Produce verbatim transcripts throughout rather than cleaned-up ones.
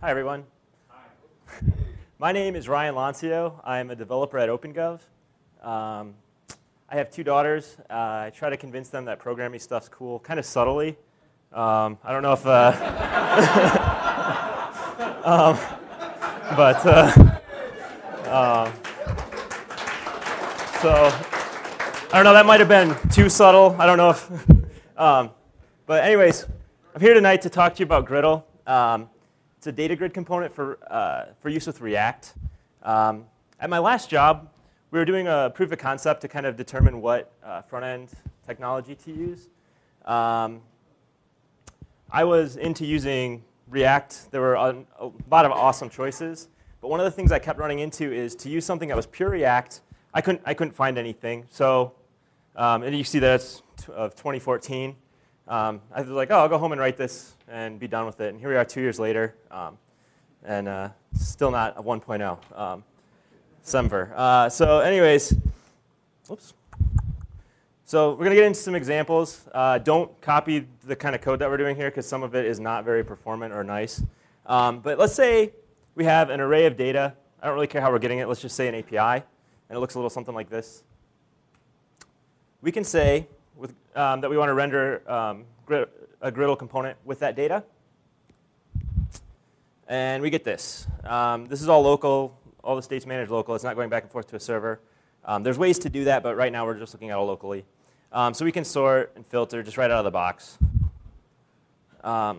Hi, everyone. Hi. My name is Ryan Lancio. I'm a developer at OpenGov. Um, I have two daughters. Uh, I try to convince them that programming stuff's cool, kind of subtly. Um, I don't know if, uh, um, but, uh, um, so, I don't know, that might have been too subtle. I don't know if, um, but anyways, I'm here tonight to talk to you about Gridle. Um, it's a data grid component for, uh, for use with React. Um, at my last job, we were doing a proof of concept to kind of determine what uh, front-end technology to use. Um, I was into using React. There were a, a lot of awesome choices, but one of the things I kept running into is to use something that was pure React. I couldn't, I couldn't find anything. So, um, and you see that it's of twenty fourteen. Um, I was like, oh, I'll go home and write this and be done with it. And here we are two years later, um, and uh, still not a one point oh. Um, Semver. Uh, so anyways, whoops. So we're going to get into some examples. Uh, don't copy the kind of code that we're doing here because some of it is not very performant or nice. Um, but let's say we have an array of data. I don't really care how we're getting it. Let's just say an A P I. And it looks a little something like this. We can say with, um, that we want to render um, grid, a Gridle component with that data. And we get this. Um, this is all local. All the states managed local. It's not going back and forth to a server. Um, there's ways to do that, but right now we're just looking at it locally. Um, so we can sort and filter just right out of the box. Um,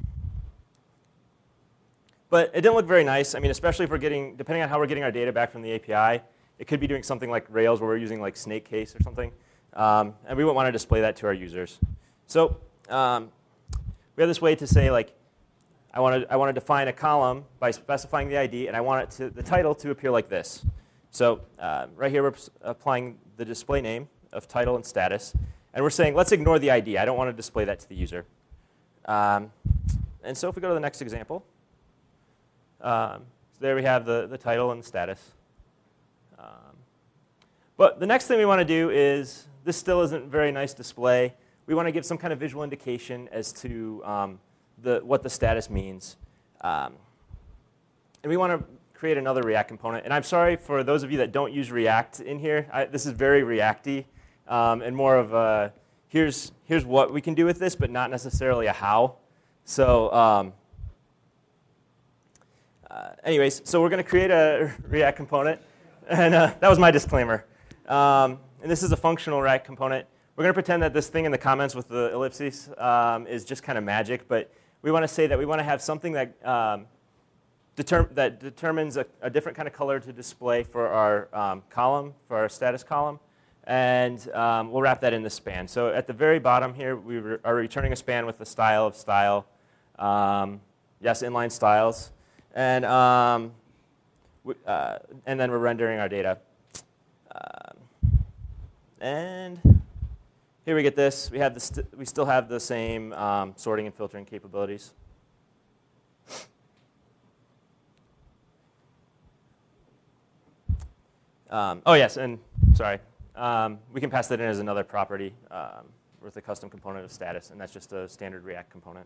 but it didn't look very nice. I mean, especially if we're getting, depending on how we're getting our data back from the A P I, it could be doing something like Rails where we're using like snake case or something. Um, and we wouldn't want to display that to our users. So um, we have this way to say, like, I want to I want to define a column by specifying the I D, and I want it to the title to appear like this. So uh, right here we're applying the display name of title and status, and we're saying let's ignore the I D. I don't want to display that to the user. Um, and so if we go to the next example, um, so there we have the the title and the status. Um, but the next thing we want to do is this still isn't a very nice display. We want to give some kind of visual indication as to um, The, what the status means. Um, and we want to create another React component. And I'm sorry for those of you that don't use React in here. I, this is very React-y um, and more of a, here's, here's what we can do with this, but not necessarily a how. So um, uh, anyways, so we're going to create a React component. And uh, that was my disclaimer. Um, and this is a functional React component. We're going to pretend that this thing in the comments with the ellipses um, is just kind of magic, but we want to say that we want to have something that, um, determ that determines a, a different kind of color to display for our um, column, for our status column, and um, we'll wrap that in the span. So at the very bottom here, we re are returning a span with the style of style, um, yes, inline styles, and um, we, uh, and then we're rendering our data. Um, and here we get this. We have the st we still have the same um, sorting and filtering capabilities. Um, oh yes, and sorry, um, we can pass that in as another property um, with a custom component of status, and that's just a standard React component.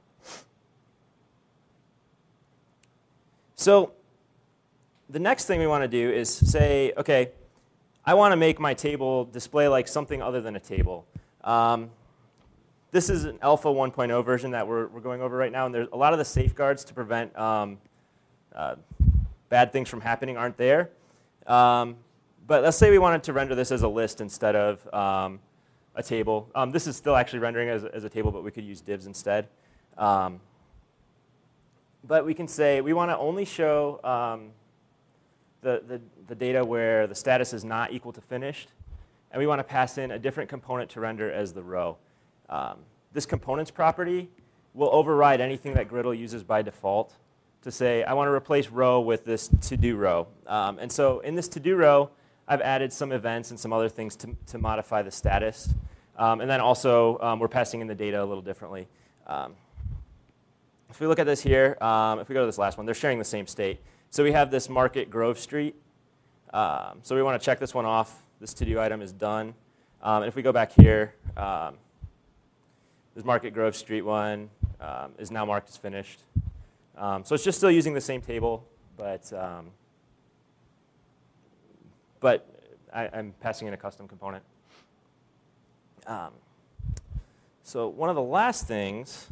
So the next thing we want to do is say, okay, I want to make my table display like something other than a table. Um, this is an alpha one point oh version that we're, we're going over right now, and there's a lot of the safeguards to prevent um, uh, bad things from happening aren't there. Um, but let's say we wanted to render this as a list instead of um, a table. Um, this is still actually rendering as, as a table, but we could use divs instead. Um, but we can say we want to only show um, the, the, the data where the status is not equal to finished. And we want to pass in a different component to render as the row. Um, this components property will override anything that Gridle uses by default to say, I want to replace row with this to-do row. Um, and so in this to-do row, I've added some events and some other things to, to modify the status. Um, and then also, um, we're passing in the data a little differently. Um, if we look at this here, um, if we go to this last one, they're sharing the same state. So we have this Market Grove Street. Um, so we want to check this one off. This to-do item is done. Um, and if we go back here, um, this Market Grove Street one um, is now marked as finished. Um, so it's just still using the same table, but, um, but I, I'm passing in a custom component. Um, so one of the last things,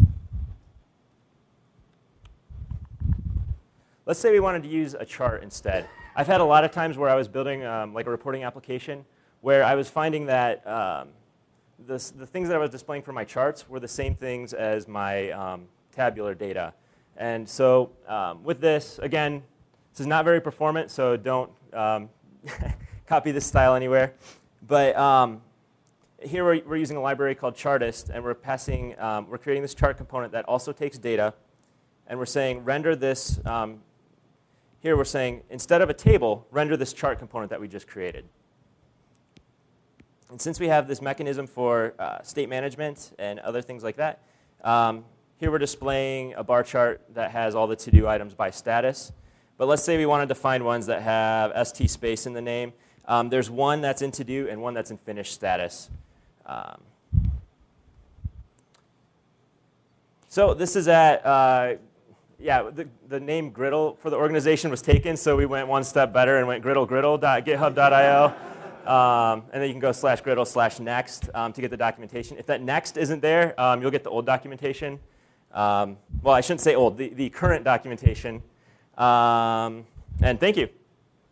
let's say we wanted to use a chart instead. I've had a lot of times where I was building um, like a reporting application where I was finding that um, the, the things that I was displaying for my charts were the same things as my um, tabular data. And so um, with this, again, this is not very performant, so don't um, copy this style anywhere. But um, here we're, we're using a library called Chartist, and we're passing, um, we're creating this chart component that also takes data, and we're saying render this. Um, here we're saying instead of a table, render this chart component that we just created. And since we have this mechanism for uh, state management and other things like that, um, here we're displaying a bar chart that has all the to-do items by status. But let's say we wanted to find ones that have st space in the name. Um, there's one that's in to-do and one that's in finished status. Um, so this is at, uh, yeah, the, the name Griddle for the organization was taken, so we went one step better and went griddle griddle dot github dot i o. Um, and then you can go slash griddle slash next um, to get the documentation. If that next isn't there, um, you'll get the old documentation. Um, well, I shouldn't say old, the, the current documentation. Um, and thank you.